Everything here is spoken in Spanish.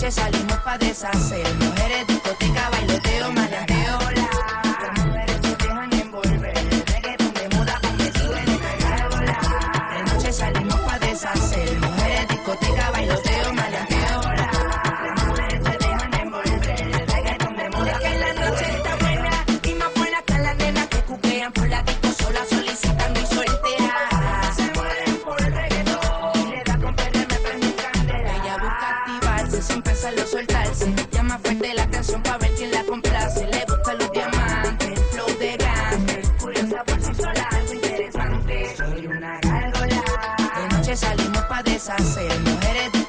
noche salimos pa' deshacer. Mujeres, discoteca, bailoteo, maleanteo, las mujeres se dejan envolver. Reggaeton de moda pa' que suene gárgola. De noche salimos pa' deshacer. Mujeres, discoteca, bailoteo, maleanteo, las mujeres se dejan envolver. Reggaeton de moda que la noche está buena y más buena que las nenas que cuquean por la disco sola solicitando y solteras. Se mueren por el reggaetón y le da con perder, me prende un candela. Ella busca activarse sin pensarlo soltarse. Llama fuerte la canción pa' ver quién la complace. Le gustan los diamantes, el flow de gante. Curiosa por si sola, algo interesante. Soy una gárgola. De noche salimos pa' deshacer. Mujeres